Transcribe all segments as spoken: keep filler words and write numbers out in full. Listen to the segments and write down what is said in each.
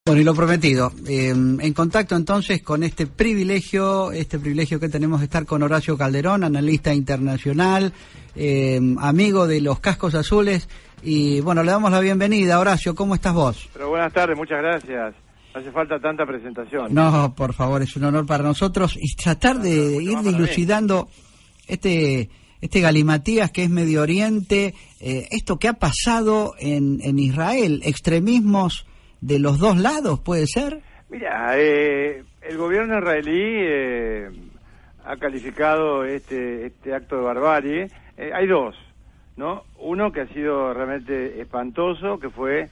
Bueno, y lo prometido, eh, en contacto entonces con este privilegio, este privilegio que tenemos de estar con Horacio Calderón, analista internacional, eh, amigo de los Cascos Azules, y bueno, le damos la bienvenida. Horacio, ¿cómo estás vos? Pero buenas tardes, muchas gracias. No hace falta tanta presentación. No, por favor, es un honor para nosotros, y tratar de no, ir no, dilucidando este... este galimatías que es Medio Oriente, eh, esto que ha pasado en, en Israel, extremismos de los dos lados, ¿puede ser? Mira, eh, el gobierno israelí eh, ha calificado este este acto de barbarie. Eh, hay dos, ¿no? Uno que ha sido realmente espantoso, que fue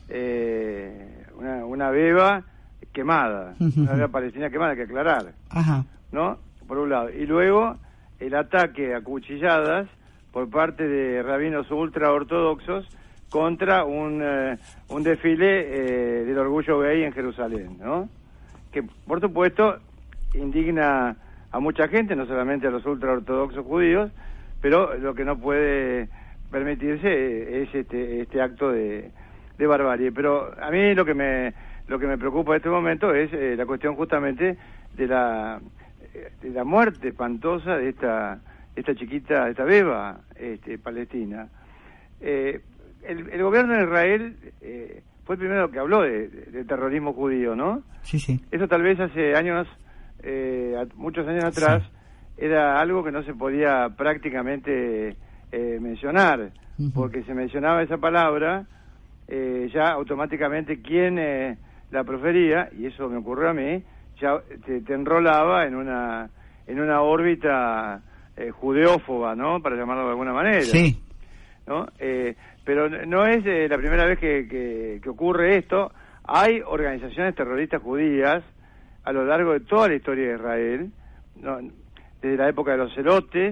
eh, una, una beba quemada, una beba palestina quemada, hay que aclarar, Ajá. ¿no? Por un lado. Y luego el ataque a cuchilladas por parte de rabinos ultraortodoxos contra un eh, un desfile eh, del orgullo gay en Jerusalén, ¿no? Que por supuesto indigna a mucha gente, no solamente a los ultraortodoxos judíos, pero lo que no puede permitirse es este este acto de, de barbarie. Pero a mí lo que me lo que me preocupa en este momento es eh, la cuestión justamente de la de la muerte espantosa de esta esta chiquita, esta beba este, palestina. Eh, el, el gobierno de Israel eh, fue el primero que habló de, de, de terrorismo judío, ¿no? Sí, sí. Eso tal vez hace años, eh, muchos años atrás, sí, era algo que no se podía prácticamente eh, mencionar, uh-huh, porque se mencionaba esa palabra, eh, ya automáticamente quien eh, la profería, y eso me ocurrió a mí, ya te, te enrolaba en una en una órbita eh, judeófoba, ¿no? Para llamarlo de alguna manera. Sí. ¿No? Eh, pero no es eh, la primera vez que, que, que ocurre esto. Hay organizaciones terroristas judías a lo largo de toda la historia de Israel, ¿no? Desde la época de los celotes,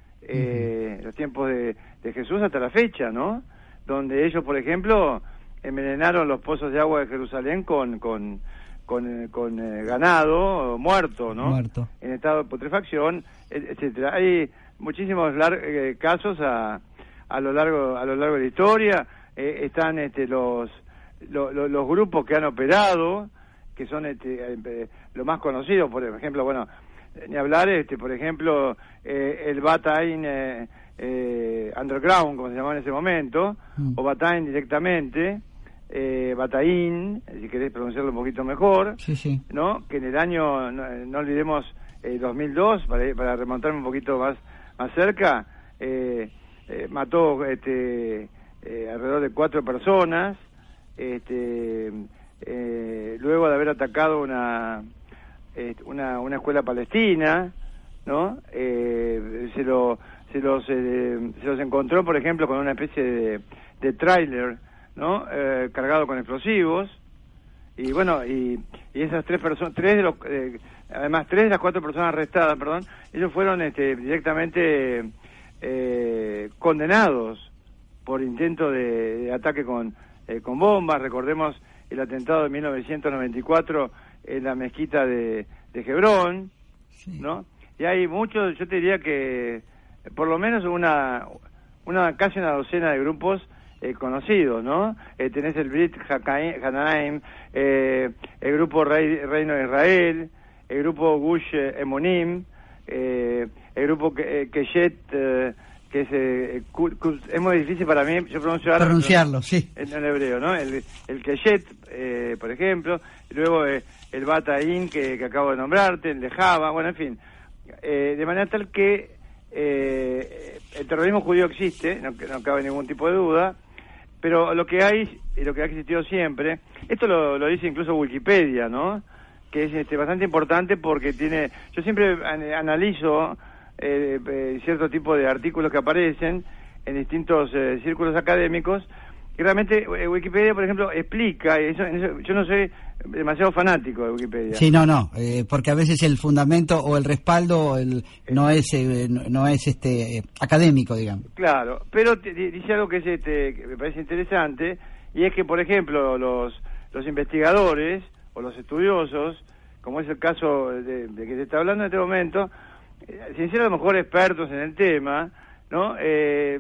eh, uh-huh, los tiempos de, de Jesús hasta la fecha, ¿no? Donde ellos, por ejemplo, envenenaron los pozos de agua de Jerusalén con... con con, con eh, ganado muerto, ¿no? Muerto. En estado de putrefacción, etcétera. Hay muchísimos lar- eh, casos a, a lo largo a lo largo de la historia. Eh, están este, los, lo, lo, los grupos que han operado, que son este, eh, lo más conocido, por ejemplo, bueno, ni hablar, este, por ejemplo, eh, el Batain eh, eh, Underground, como se llamaba en ese momento, mm. o Batain directamente. Eh, Bataín, si querés pronunciarlo un poquito mejor, sí, sí, ¿no? Que en el año, no, no olvidemos, eh, dos mil dos, para, para remontarme un poquito más más cerca, eh, eh, mató este, eh, alrededor de cuatro personas, este, eh, luego de haber atacado una, eh, una una escuela palestina, ¿no? Eh, se lo se los eh, se los encontró, por ejemplo, con una especie de, de tráiler, ¿no? Eh, cargado con explosivos, y bueno, y, y esas tres personas, tres de los, eh, además tres de las cuatro personas arrestadas, perdón, ellos fueron este, directamente eh, condenados por intento de, de ataque con eh, con bombas. Recordemos el atentado de mil novecientos noventa y cuatro en la mezquita de, de Hebrón, sí, ¿no? Y hay muchos, yo te diría que por lo menos una, una casi una docena de grupos Eh, conocidos, ¿no? Eh, tenés el Brit Hanaim, eh, el grupo Rey, Reino de Israel, el grupo Gush eh, Emonim, eh, el grupo eh, Keshet, eh, que es eh, Kul, Kul, es muy difícil para mí, yo pronuncio ahora, pronunciarlo, sí, en, en hebreo, ¿no? El, el Keshet, eh, por ejemplo, y luego eh, el Bataín que, que acabo de nombrarte, el de Java, bueno, en fin, eh, de manera tal que eh, el terrorismo judío existe, no, no cabe ningún tipo de duda. Pero lo que hay, y lo que ha existido siempre, esto lo, lo dice incluso Wikipedia, ¿no? Que es este, bastante importante porque tiene... Yo siempre an- analizo eh, eh, cierto tipo de artículos que aparecen en distintos eh, círculos académicos, y realmente eh, Wikipedia, por ejemplo, explica, y eso, eso, yo no soy demasiado fanático de Wikipedia. Sí, no, no, eh, porque a veces el fundamento o el respaldo el, no es eh, no es este eh, académico, digamos. Claro, pero te, dice algo que es este que me parece interesante, y es que, por ejemplo, los los investigadores o los estudiosos, como es el caso de, de que se está hablando en este momento, eh, sin ser a lo mejor expertos en el tema, ¿no? Eh,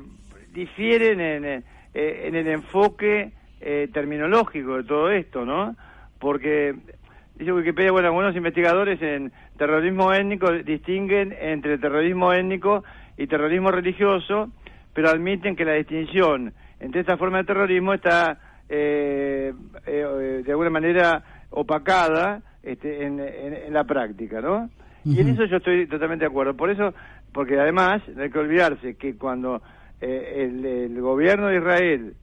difieren en, eh, en el enfoque eh, terminológico de todo esto, ¿no? porque dice Wikipedia, bueno, algunos investigadores en terrorismo étnico distinguen entre terrorismo étnico y terrorismo religioso, pero admiten que la distinción entre esta forma de terrorismo está eh, eh, de alguna manera opacada este, en, en, en la práctica, ¿no? Uh-huh. Y en eso yo estoy totalmente de acuerdo. Por eso, porque además no hay que olvidarse que cuando eh, el, el gobierno de Israel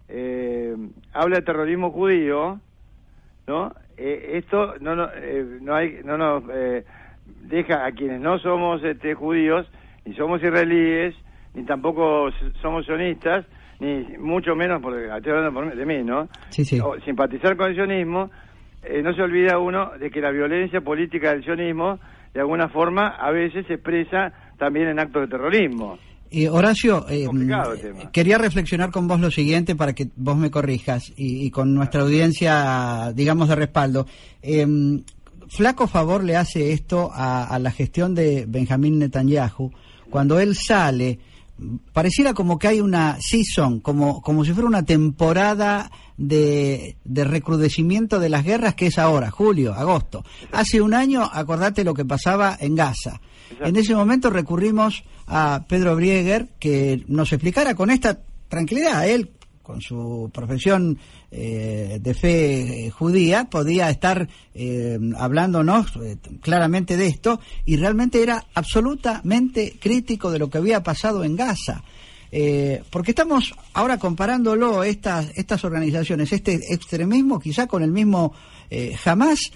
eh, habla de terrorismo judío, ¿no? Eh, esto no, no, eh, no, hay, no nos eh, deja a quienes no somos este, judíos, ni somos israelíes, ni tampoco somos sionistas, ni mucho menos, porque estoy hablando por, de mí, ¿no? Sí, sí. O, simpatizar con el sionismo, eh, no se olvida uno de que la violencia política del sionismo, de alguna forma, a veces se expresa también en actos de terrorismo. Y Horacio, eh, quería reflexionar con vos lo siguiente para que vos me corrijas y, y con nuestra audiencia, digamos, de respaldo. Eh, flaco favor le hace esto a, a la gestión de Benjamín Netanyahu cuando él sale. Pareciera como que hay una season, como como si fuera una temporada de, de recrudecimiento de las guerras, que es ahora, julio, agosto. Hace un año, acordate lo que pasaba en Gaza. En ese momento recurrimos a Pedro Brieger que nos explicara con esta tranquilidad. Él, con su profesión eh, de fe eh, judía, podía estar eh, hablándonos eh, claramente de esto, y realmente era absolutamente crítico de lo que había pasado en Gaza. Eh, porque estamos ahora comparándolo, estas estas organizaciones, este extremismo, quizá con el mismo eh, Hamas,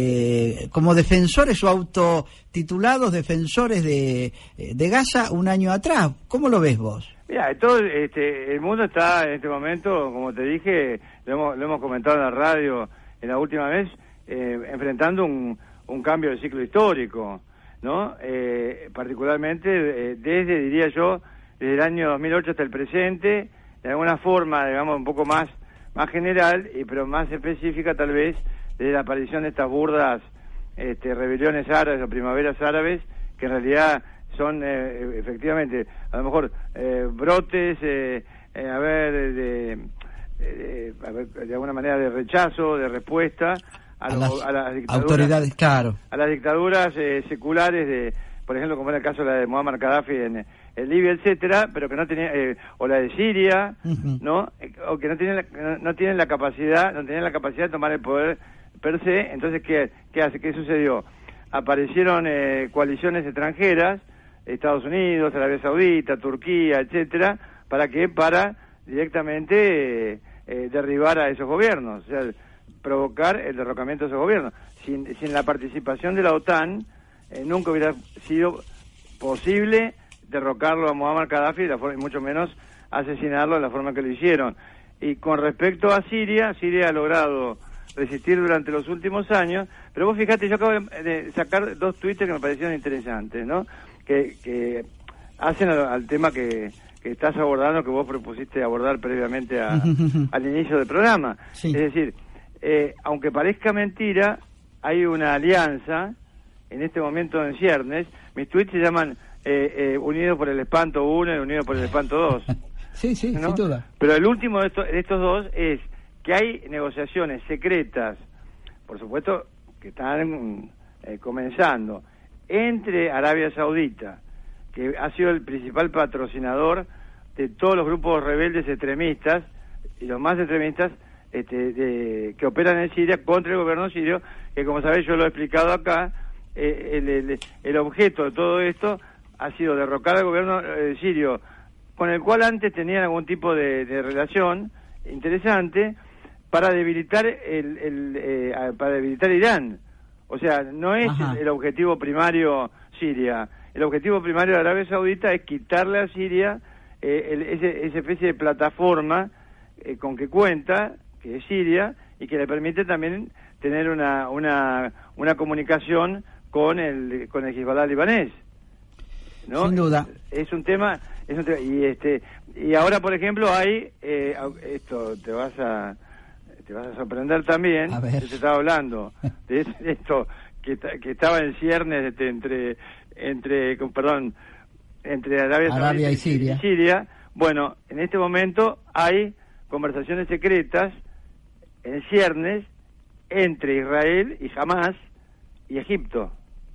eh, como defensores o autotitulados defensores de, de Gaza un año atrás. ¿Cómo lo ves vos? Mira, todo este, el mundo está en este momento, como te dije, lo hemos, lo hemos comentado en la radio en la última vez, eh, enfrentando un, un cambio de ciclo histórico, ¿no? Eh, particularmente eh, desde, diría yo, desde el año dos mil ocho hasta el presente, de alguna forma, digamos, un poco más, más general, y pero más específica tal vez, desde la aparición de estas burdas este, rebeliones árabes o primaveras árabes, que en realidad son eh, efectivamente a lo mejor eh, brotes eh, eh, a ver de, de, a ver de alguna manera de rechazo, de respuesta a, a, lo, las, a las dictaduras, autoridades, claro, a las dictaduras eh, seculares de, por ejemplo, como era el caso de la de Muammar Gaddafi en, en Libia, etcétera, pero que no tenía eh, o la de Siria, uh-huh. ¿no? O que no tienen la, no tienen la capacidad, no tenían la capacidad de tomar el poder per se. Entonces, ¿qué qué hace? ¿Qué sucedió? Aparecieron eh, coaliciones extranjeras, Estados Unidos, Arabia Saudita, Turquía, etcétera, ¿para qué? Para directamente eh, eh, derribar a esos gobiernos, o sea, provocar el derrocamiento de esos gobiernos. Sin, sin la participación de la OTAN, eh, nunca hubiera sido posible derrocarlo a Muammar Gaddafi y, la forma, y mucho menos asesinarlo de la forma que lo hicieron. Y con respecto a Siria, Siria ha logrado resistir durante los últimos años, pero vos fíjate, yo acabo de, de sacar dos tweets que me parecieron interesantes, ¿no? Que, que hacen al, al tema que, que estás abordando, que vos propusiste abordar previamente a, al inicio del programa. Sí. Es decir, eh, aunque parezca mentira, hay una alianza en este momento en ciernes. Mis tweets se llaman eh, eh, Unidos por el Espanto uno y Unidos por el Espanto dos. Sí, sí, ¿no? Sin duda. Pero el último de, esto, de estos dos es que hay negociaciones secretas, por supuesto, que están eh, comenzando, entre Arabia Saudita, que ha sido el principal patrocinador de todos los grupos rebeldes extremistas, y los más extremistas este, de, que operan en Siria contra el gobierno sirio, que como sabéis yo lo he explicado acá, eh, el, el, el objeto de todo esto ha sido derrocar al gobierno eh, sirio, con el cual antes tenían algún tipo de, de relación interesante, para debilitar el, el eh, para debilitar Irán. O sea, no es el, el objetivo primario Siria. El objetivo primario de Arabia Saudita es quitarle a Siria eh, el, ese, esa especie de plataforma eh, con que cuenta, que es Siria, y que le permite también tener una una, una comunicación con el con el Hezbollah libanés, ¿no? Sin duda. Es, es un tema, es un tema, y este y ahora, por ejemplo, hay eh, esto te vas a te vas a sorprender también. A ver. Yo te estaba hablando de esto que, que estaba en ciernes este, entre entre perdón entre Arabia, Arabia y Siria. y Siria. Bueno, en este momento hay conversaciones secretas en ciernes entre Israel y Hamás y Egipto.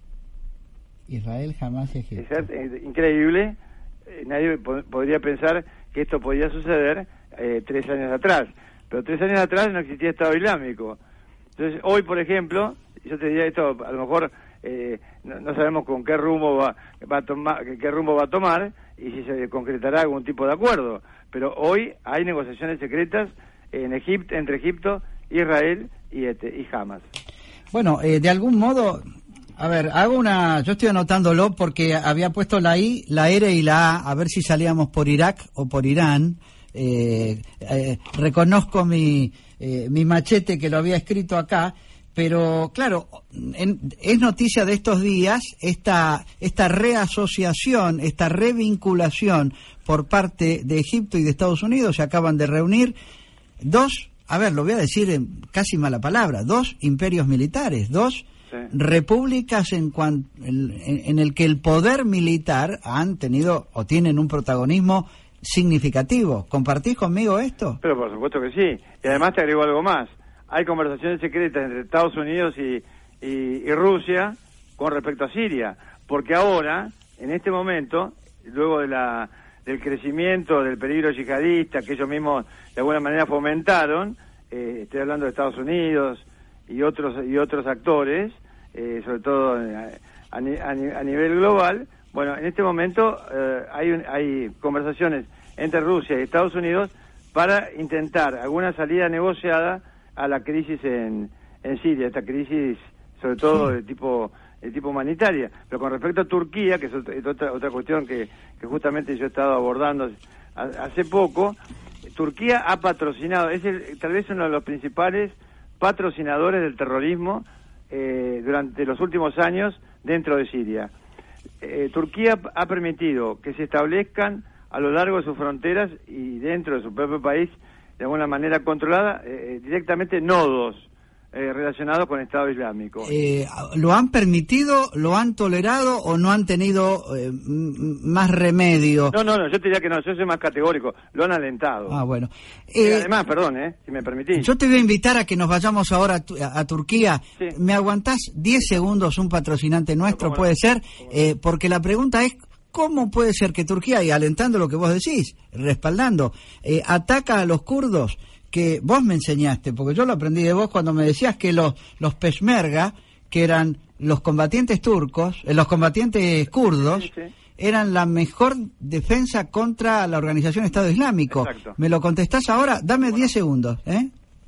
Israel, Hamás y Egipto. Es, es increíble, eh, nadie po- podría pensar que esto podía suceder eh, tres años atrás, pero tres años atrás no existía Estado Islámico. Entonces, hoy, por ejemplo, yo te diría esto, a lo mejor eh, no, no sabemos con qué rumbo va, va a tomar, qué rumbo va a tomar y si se concretará algún tipo de acuerdo, pero hoy hay negociaciones secretas en Egipto, entre Egipto, Israel y, este, y Hamás. Bueno, eh, de algún modo, a ver, hago una, yo estoy anotándolo porque había puesto la I, la R y la A, a ver si salíamos por Irak o por Irán. Eh, eh, reconozco mi, eh, mi machete que lo había escrito acá, pero claro, en, es noticia de estos días esta, esta reasociación, esta revinculación por parte de Egipto y de Estados Unidos. Se acaban de reunir dos, a ver, lo voy a decir en casi mala palabra, dos imperios militares, dos sí. repúblicas en, cuan, en, en el que el poder militar han tenido o tienen un protagonismo significativo. ¿Compartís conmigo esto? Pero por supuesto que sí. Y además te agrego algo más. Hay conversaciones secretas entre Estados Unidos y, y, y Rusia con respecto a Siria. Porque ahora, en este momento, luego de la del crecimiento del peligro yihadista que ellos mismos de alguna manera fomentaron, eh, estoy hablando de Estados Unidos y otros y otros actores, eh, sobre todo a, a, a nivel global. Bueno, en este momento eh, hay un, hay conversaciones entre Rusia y Estados Unidos para intentar alguna salida negociada a la crisis en, en Siria, esta crisis sobre todo de tipo de tipo humanitaria. Pero con respecto a Turquía, que es otra, otra cuestión que, que justamente yo he estado abordando hace poco, Turquía ha patrocinado, es el, tal vez uno de los principales patrocinadores del terrorismo eh, durante los últimos años dentro de Siria. Eh, Turquía ha permitido que se establezcan a lo largo de sus fronteras y dentro de su propio país, de alguna manera controlada, eh, directamente nodos eh, relacionados con el Estado Islámico. Eh, ¿Lo han permitido, lo han tolerado o no han tenido eh, más remedio? No, no, no, yo te diría que no, yo soy más categórico, lo han alentado. Ah, bueno. Eh, eh, además, perdón, eh, si me permitís. Yo te voy a invitar a que nos vayamos ahora a, a, a Turquía. Sí. ¿Me aguantás diez segundos un patrocinante nuestro? No, puede no? ser, eh, porque la pregunta es, ¿cómo puede ser que Turquía, y alentando lo que vos decís, respaldando, eh, ataca a los kurdos que vos me enseñaste? Porque yo lo aprendí de vos cuando me decías que los, los peshmerga, que eran los combatientes turcos, eh, los combatientes kurdos, sí, sí. eran la mejor defensa contra la organización Estado Islámico. Exacto. ¿Me lo contestás ahora? Dame diez bueno. segundos, ¿eh?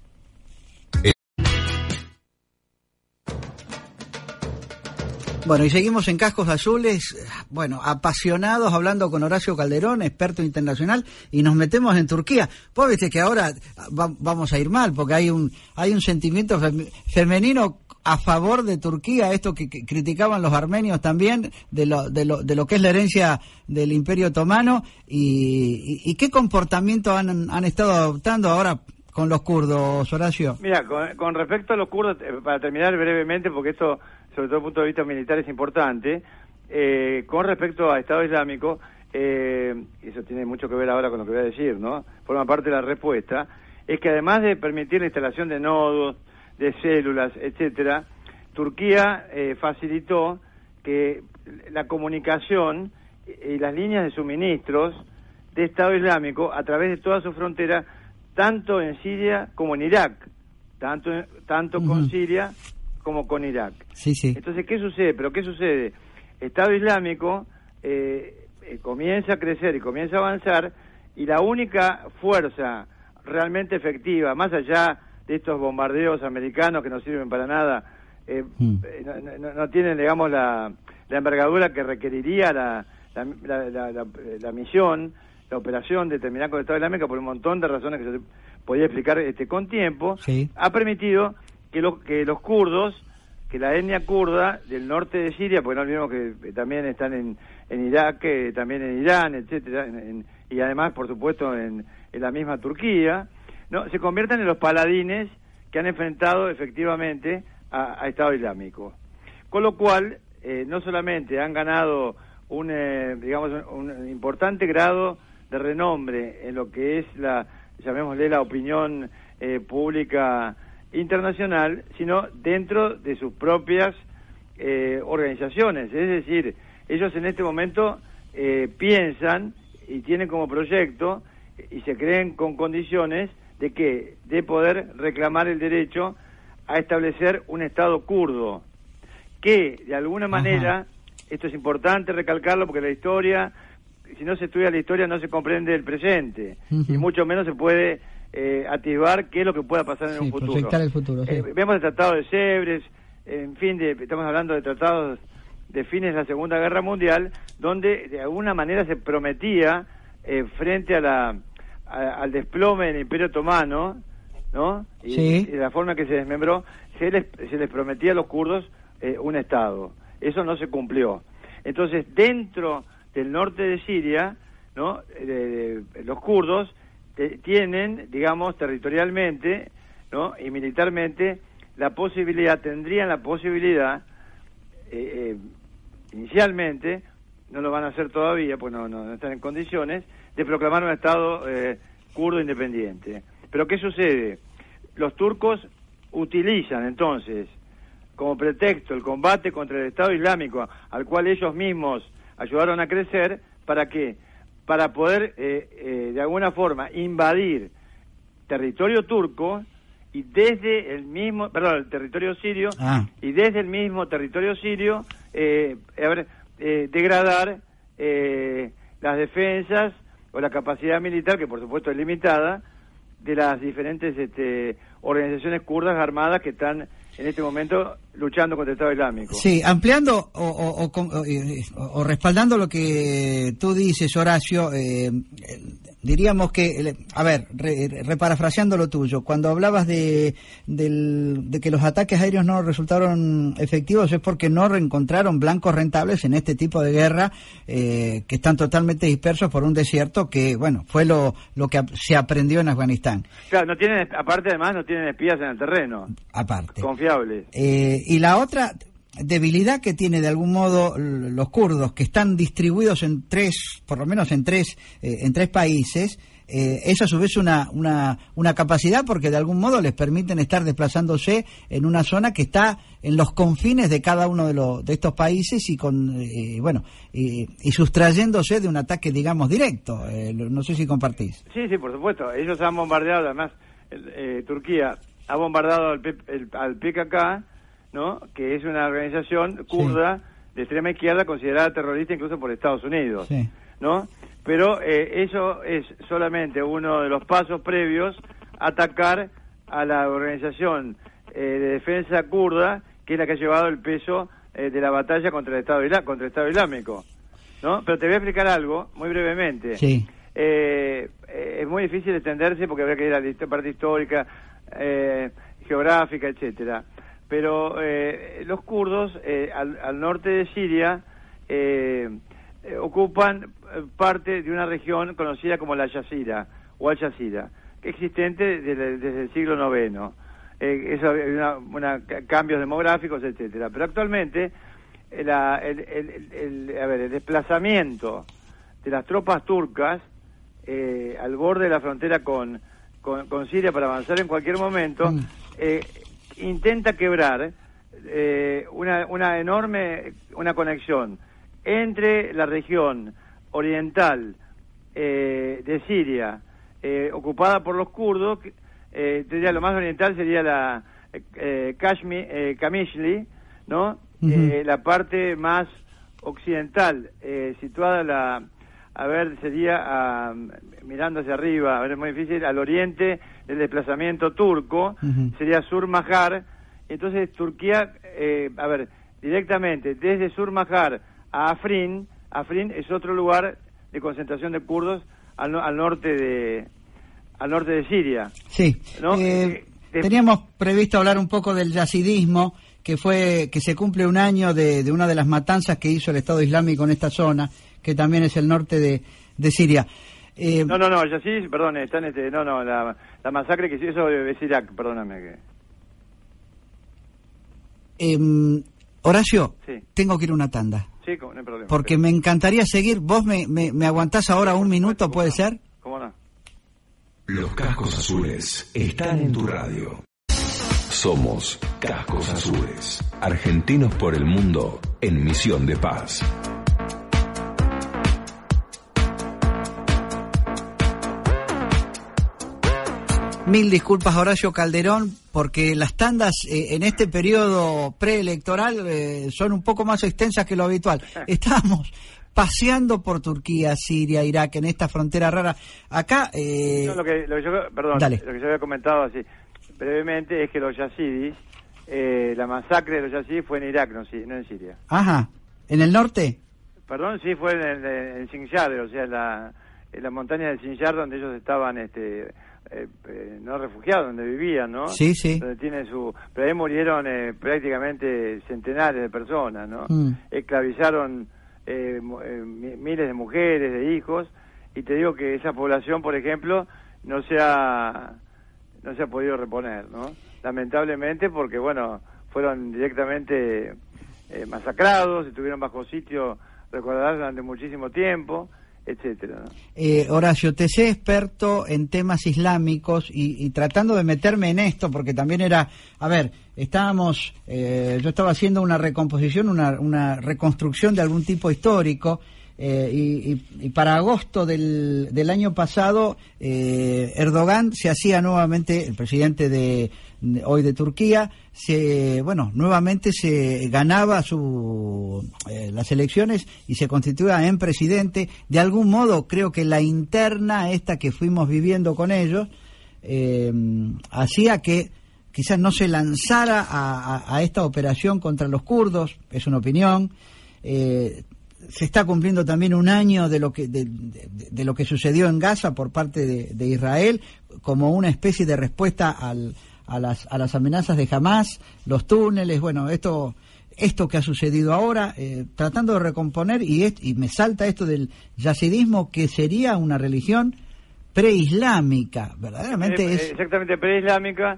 Bueno, y seguimos en Cascos Azules, bueno, apasionados, hablando con Horacio Calderón, experto internacional, y nos metemos en Turquía. Vos viste que ahora va, vamos a ir mal, porque hay un hay un sentimiento femenino a favor de Turquía, esto que, que criticaban los armenios también, de lo, de lo de lo que es la herencia del Imperio Otomano, y, y, y qué comportamiento han, han estado adoptando ahora con los kurdos, Horacio. Mira, con, con respecto a los kurdos, para terminar brevemente, porque esto, sobre todo desde el punto de vista militar, es importante, eh, con respecto a Estado Islámico, eh, eso tiene mucho que ver ahora con lo que voy a decir, ¿no? Forma parte de la respuesta, es que además de permitir la instalación de nodos, de células, etcétera, Turquía eh, facilitó que la comunicación y las líneas de suministros de Estado Islámico a través de toda su frontera, tanto en Siria como en Irak, tanto tanto uh-huh. con Siria como con Irak. Sí, sí. Entonces, ¿qué sucede? ¿Pero qué sucede? Estado Islámico eh, eh, comienza a crecer y comienza a avanzar, y la única fuerza realmente efectiva, más allá de estos bombardeos americanos que no sirven para nada, eh, mm. eh, no, no, no tienen, digamos, la, la envergadura que requeriría la, la, la, la, la, la misión, la operación de terminar con el Estado Islámico, por un montón de razones que se podía explicar este con tiempo, sí. ha permitido que, lo, que los kurdos, que la etnia kurda del norte de Siria, porque no olvidemos que también están en, en Irak, eh, también en Irán, etcétera, en, en, y además, por supuesto, en, en la misma Turquía, no, se conviertan en los paladines que han enfrentado efectivamente a, a Estado Islámico. Con lo cual, eh, no solamente han ganado un, eh, digamos, un, un importante grado de renombre en lo que es la, llamémosle, la opinión eh, pública internacional, sino dentro de sus propias eh, organizaciones. Es decir, ellos en este momento eh, piensan y tienen como proyecto y se creen con condiciones de que de poder reclamar el derecho a establecer un Estado kurdo, que de alguna manera, Ajá. esto es importante recalcarlo porque la historia, si no se estudia la historia no se comprende el presente, uh-huh. y mucho menos se puede eh, atisbar qué es lo que pueda pasar en sí, un futuro. Proyectar el futuro, sí. eh, vemos el Tratado de Sèvres, en fin, de, estamos hablando de tratados de fines de la Segunda Guerra Mundial, donde de alguna manera se prometía, eh, frente a la a, al desplome del Imperio Otomano, ¿no? Y, sí. y de la forma que se desmembró, se les, se les prometía a los kurdos eh, un Estado. Eso no se cumplió. Entonces, dentro del norte de Siria, ¿no? De, de, de, los kurdos eh, tienen, digamos, territorialmente, ¿no? Y militarmente, la posibilidad, tendrían la posibilidad, eh, eh, inicialmente, no lo van a hacer todavía, pues no, no, no están en condiciones, de proclamar un Estado eh, kurdo independiente. Pero ¿qué sucede? Los turcos utilizan entonces como pretexto el combate contra el Estado Islámico, al cual ellos mismos ayudaron a crecer. ¿Para qué? Para poder eh, eh, de alguna forma invadir territorio turco y desde el mismo, perdón, el territorio sirio, ah. y desde el mismo territorio sirio eh, a ver, eh, degradar eh, las defensas o la capacidad militar, que por supuesto es limitada, de las diferentes este, organizaciones kurdas armadas que están en este momento luchando contra el Estado Islámico. Sí, ampliando o, o, o, o, o respaldando lo que tú dices, Horacio, eh, diríamos que, a ver, re, reparafraseando lo tuyo, cuando hablabas de, del, de que los ataques aéreos no resultaron efectivos es porque no reencontraron blancos rentables en este tipo de guerra, eh, que están totalmente dispersos por un desierto que, bueno, fue lo, lo que se aprendió en Afganistán. Claro, no tienen, aparte además no tienen espías en el terreno. Aparte. Confiables. Eh, y la otra debilidad que tiene de algún modo los kurdos, que están distribuidos en tres, por lo menos en tres, eh, en tres países, eh, es a su vez una, una, una capacidad porque de algún modo les permiten estar desplazándose en una zona que está en los confines de cada uno de, los, de estos países y con eh, bueno y, y sustrayéndose de un ataque, digamos, directo. Eh, no sé si compartís. Sí, sí, por supuesto. Ellos han bombardeado, además, el, eh, Turquía ha bombardeado al, P, el, al P K K, ¿no? Que es una organización kurda, sí, de extrema izquierda, considerada terrorista incluso por Estados Unidos, sí, ¿no? Pero eh, eso es solamente uno de los pasos previos a atacar a la organización eh, de defensa kurda, que es la que ha llevado el peso eh, de la batalla contra el Estado Isla- contra el Estado Islámico, ¿no? Pero te voy a explicar algo muy brevemente. Sí. Eh, eh, es muy difícil extenderse porque habría que ir a la parte histórica, eh, geográfica, etcétera. Pero eh, los kurdos eh, al, al norte de Siria eh, eh, ocupan parte de una región conocida como la Yazira o Al-Yazira, que es existente desde, desde el siglo noveno. Eh, eso, una, una, cambios demográficos, etcétera. Pero actualmente eh, la, el, el, el, el, a ver, el desplazamiento de las tropas turcas eh, al borde de la frontera con, con, con Siria para avanzar en cualquier momento, mm. eh, intenta quebrar eh, una, una enorme una conexión entre la región oriental eh, de Siria, eh, ocupada por los kurdos, eh, diría lo más oriental sería la eh, Kashmir, eh, Kamishli, ¿no? Uh-huh. Eh, la parte más occidental, eh, situada la, a ver, sería a, mirando hacia arriba, a ver, es muy difícil, al oriente del desplazamiento turco, uh-huh, sería Sur-Mahar. Entonces Turquía, eh, a ver, directamente desde Sur-Mahar a Afrin, Afrin es otro lugar de concentración de kurdos al, no, al norte de al norte de Siria. Sí, ¿no? eh, eh, teníamos previsto hablar un poco del yazidismo, que fue que se cumple un año de, de una de las matanzas que hizo el Estado Islámico en esta zona, que también es el norte de, de Siria. Eh, no, no, no, Yazid, perdón, están este, no, no, la, la masacre que hizo es Irak, perdóname. Que... Eh, Horacio, sí, tengo que ir a una tanda. Sí, no hay problema. Porque me encantaría seguir. ¿Vos me, me, me aguantás ahora sí, un minuto, puede no. ser? ¿Cómo no? Los cascos azules están en tu radio. Somos Cascos Azules, argentinos por el mundo en misión de paz. Mil disculpas, Horacio Calderón, porque las tandas eh, en este periodo preelectoral eh, son un poco más extensas que lo habitual. Estamos paseando por Turquía, Siria, Irak, en esta frontera rara. Acá... Eh... No, lo que, lo que yo, perdón, Dale. lo que yo había comentado así brevemente es que los yazidis, eh, la masacre de los yazidis fue en Irak, no, no en Siria. Ajá, ¿en el norte? Perdón, sí, fue en, en, en Sinjar, o sea, en la, en la montaña de Sinjar, donde ellos estaban... este Eh, eh, no refugiados, donde vivían, ¿no? Sí, sí. Donde tiene su... Pero ahí murieron eh, prácticamente centenares de personas, ¿no? Mm. Esclavizaron eh, eh, miles de mujeres, de hijos, y te digo que esa población, por ejemplo, no se ha, no se ha podido reponer, ¿no? Lamentablemente, porque, bueno, fueron directamente eh, masacrados, estuvieron bajo sitio, recordarás, durante muchísimo tiempo, etcétera, ¿no? Eh, Horacio, te sé experto en temas islámicos y, y tratando de meterme en esto, porque también era, a ver, estábamos, eh, yo estaba haciendo una recomposición, una, una reconstrucción de algún tipo histórico, eh, y, y, y para agosto del, del año pasado, eh, Erdogan se hacía nuevamente, el presidente de, de hoy de Turquía, se, bueno, nuevamente se ganaba su eh, las elecciones y se constituía en presidente. De algún modo, creo que la interna esta que fuimos viviendo con ellos eh, hacía que quizás no se lanzara a, a, a esta operación contra los kurdos, es una opinión. Eh, se está cumpliendo también un año de lo que de, de, de lo que sucedió en Gaza por parte de, de Israel, como una especie de respuesta al, a las a las amenazas de Hamás, los túneles, bueno, esto esto que ha sucedido ahora, eh, tratando de recomponer, y, es, y me salta esto del yazidismo, que sería una religión preislámica, verdaderamente eh, es... Exactamente, preislámica,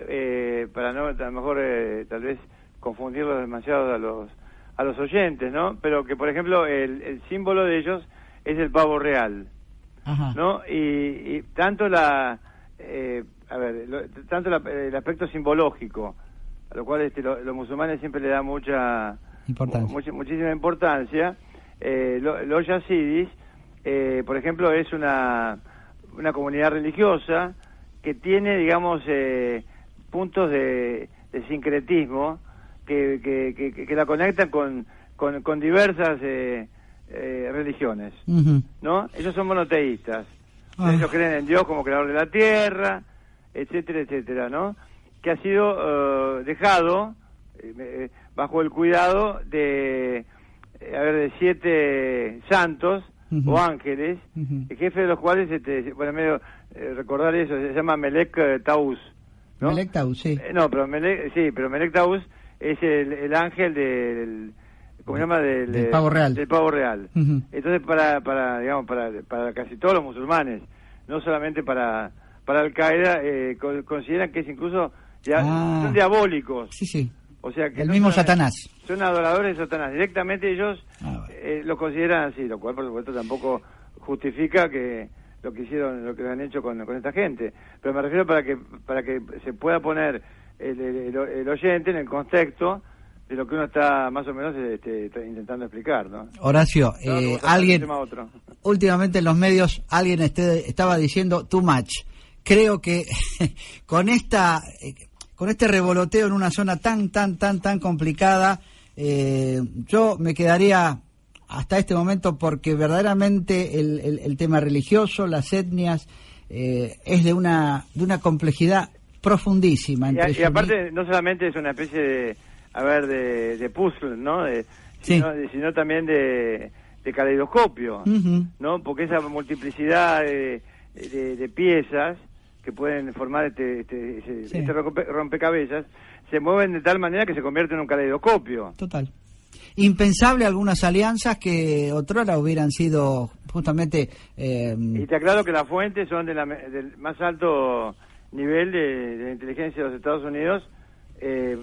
eh, para no, a lo mejor, eh, tal vez, confundirlos demasiado a los a los oyentes, ¿no? Pero que, por ejemplo, el, el símbolo de ellos es el pavo real, Ajá. ¿no? Y, y tanto la... Eh, a ver, lo, tanto la, el aspecto simbológico, a lo cual este, lo, los musulmanes siempre le dan mucha, importancia. mucha muchísima importancia. Eh, lo, los yazidis, eh, por ejemplo, es una una comunidad religiosa que tiene, digamos, eh, puntos de, de sincretismo que, que, que, que la conectan con, con, con diversas eh, eh, religiones, Uh-huh. ¿no? Ellos son monoteístas. Ah. Ellos creen en Dios como creador de la tierra, etcétera, etcétera, ¿no? Que ha sido uh, dejado eh, bajo el cuidado de, eh, a ver, de siete santos uh-huh. o ángeles, uh-huh. el jefe de los cuales, este, bueno, medio eh, recordar eso, se llama Melek eh, Taus, ¿no? Melek Taus, sí. Eh, no, pero Melek, sí, pero Melek Taus es el, el ángel del, ¿cómo se llama? Del, del pavo real. Del pavo real. Uh-huh. Entonces, para, para, digamos, para, para casi todos los musulmanes, no solamente para, para Al-Qaeda, eh, co- consideran que es incluso, ya, ah. son diabólicos. Sí, sí. O sea que el no mismo son, Satanás. Son adoradores de Satanás. Directamente ellos ah, bueno. eh, lo consideran así, lo cual, por supuesto, tampoco justifica que lo que hicieron, lo que han hecho con, con esta gente. Pero me refiero para que para que se pueda poner el, el, el oyente en el contexto de lo que uno está más o menos este, intentando explicar, ¿no? Horacio, no, eh, no, alguien, otro. últimamente en los medios, alguien este, estaba diciendo too much. Creo que con esta, eh, con este revoloteo en una zona tan, tan, tan, tan complicada, eh, yo me quedaría hasta este momento, porque verdaderamente el, el, el tema religioso, las etnias, eh, es de una, de una complejidad profundísima. Y, a, y aparte, no solamente es una especie de, a ver, de, de puzzle, ¿no? De, sí. sino, de, sino también de, de caleidoscopio, uh-huh. ¿no? Porque esa multiplicidad de, de, de piezas que pueden formar este, este, este, sí. este rompecabezas se mueven de tal manera que se convierte en un caleidoscopio. Total. Impensable algunas alianzas que otrora hubieran sido justamente... Eh... Y te aclaro que las fuentes son de la, del más alto nivel de, de inteligencia de los Estados Unidos eh,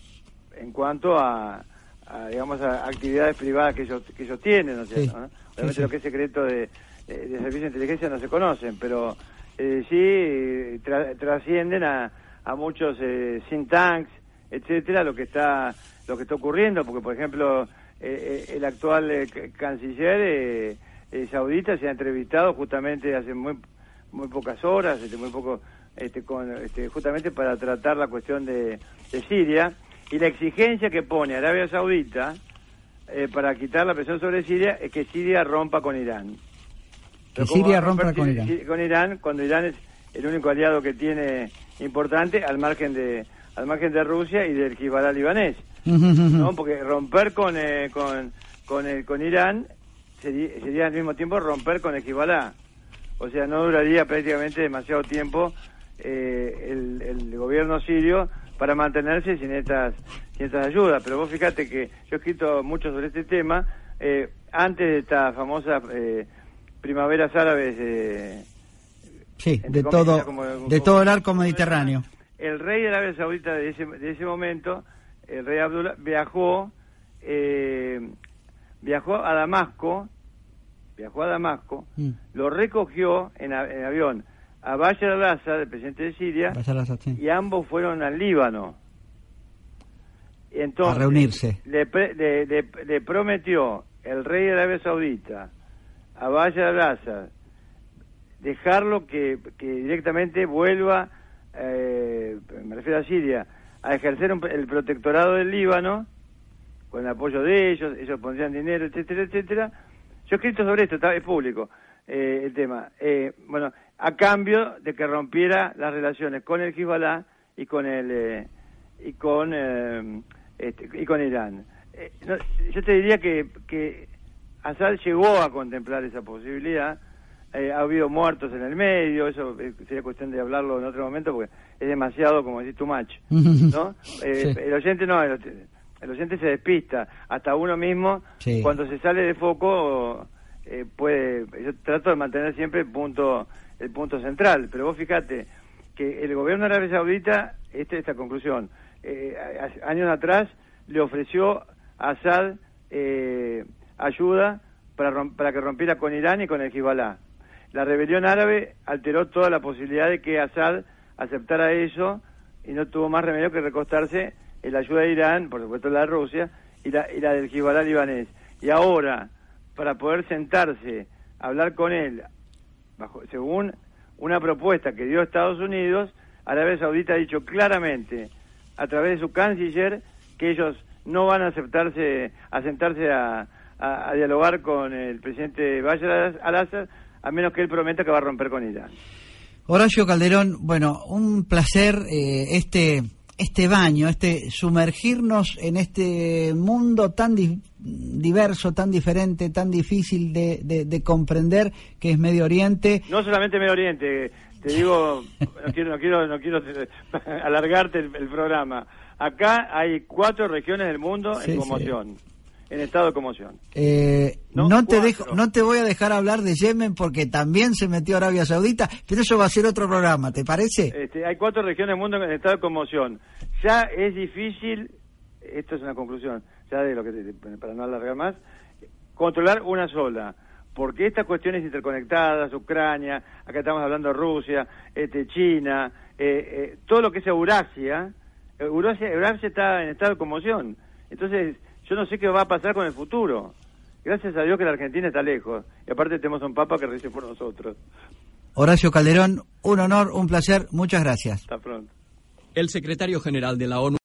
en cuanto a, a, digamos, a actividades privadas que ellos, que ellos tienen, ¿no es cierto? Sí. ¿no? Obviamente sí, sí. Lo que es secreto de, de, de servicio de inteligencia no se conocen, pero eh, sí tra, trascienden a, a muchos eh, think tanks, etcétera, lo que está lo que está ocurriendo, porque por ejemplo eh, el actual eh, canciller eh, eh, saudita se ha entrevistado justamente hace muy muy pocas horas, este, muy poco este, con este, justamente para tratar la cuestión de, de Siria, y la exigencia que pone Arabia Saudita eh, para quitar la presión sobre Siria es que Siria rompa con Irán. Que Siria rompa con Irán. Con Irán, cuando Irán es el único aliado que tiene importante al margen de al margen de Rusia y del Hezbollah libanés, ¿no? Porque romper con eh, con con, el, con Irán sería, sería al mismo tiempo romper con el Hezbollah. O sea, no duraría prácticamente demasiado tiempo eh, el, el gobierno sirio para mantenerse sin estas sin estas ayudas. Pero vos fíjate que yo he escrito mucho sobre este tema eh, antes de esta famosa eh, primaveras árabes. Eh, sí, de todo como, de como, todo el arco mediterráneo. El rey de Arabia Saudita de ese de ese momento, el rey Abdullah, viajó eh, viajó a Damasco, viajó a Damasco, mm. lo recogió en, en avión a Bashar al-Assad, el presidente de Siria, sí. y ambos fueron al Líbano. Entonces, a reunirse. Le, le, le, le prometió el rey de Arabia Saudita a Bashar al-Assad dejarlo que, que directamente vuelva, eh, me refiero a Siria, a ejercer un, el protectorado del Líbano, con el apoyo de ellos, ellos pondrían dinero, etcétera, etcétera. Yo he escrito sobre esto, está, es público eh, el tema. Eh, bueno, a cambio de que rompiera las relaciones con el Hezbollah y con el eh, y con eh, este, y con Irán. Eh, no, yo te diría que que Assad llegó a contemplar esa posibilidad. Eh, ha habido muertos en el medio, eso eh, sería cuestión de hablarlo en otro momento porque es demasiado, como decir, too much, ¿no? Eh, sí. El oyente no, el, el oyente se despista, hasta uno mismo, sí. cuando se sale de foco, eh, puede, yo trato de mantener siempre el punto, el punto central, pero vos fíjate que el gobierno de Arabia Saudita, esta esta conclusión, eh, años atrás le ofreció a Assad eh, ayuda para, romp, para que rompiera con Irán y con el Hezbollah. La rebelión árabe alteró toda la posibilidad de que Assad aceptara eso y no tuvo más remedio que recostarse en la ayuda de Irán, por supuesto la de Rusia, y la, y la del Hezbollah libanés. Y ahora, para poder sentarse, hablar con él, bajo, según una propuesta que dio Estados Unidos, Arabia Saudita ha dicho claramente, a través de su canciller, que ellos no van a aceptarse, a sentarse a, a, a dialogar con el presidente Bashar al-Assad, a menos que él prometa que va a romper con Irán. Horacio Calderón, bueno, un placer eh, este este baño, este sumergirnos en este mundo tan di- diverso, tan diferente, tan difícil de, de, de comprender, que es Medio Oriente. No solamente Medio Oriente, te digo, no quiero no quiero no quiero alargarte el, el programa. Acá hay cuatro regiones del mundo sí, en conmoción. Sí. En estado de conmoción. Eh, no, no te dejo, no te voy a dejar hablar de Yemen porque también se metió Arabia Saudita, pero eso va a ser otro programa, ¿te parece? Este, hay cuatro regiones del mundo en estado de conmoción. Ya es difícil, esto es una conclusión, ya de lo que para no alargar más, controlar una sola, porque estas cuestiones interconectadas, Ucrania, acá estamos hablando de Rusia, este, China, eh, eh, todo lo que es Eurasia, Eurasia, Eurasia está en estado de conmoción. Entonces, yo no sé qué va a pasar con el futuro. Gracias a Dios que la Argentina está lejos. Y aparte tenemos un papa que recibe por nosotros. Horacio Calderón, un honor, un placer. Muchas gracias. Hasta pronto. El secretario general de la ONU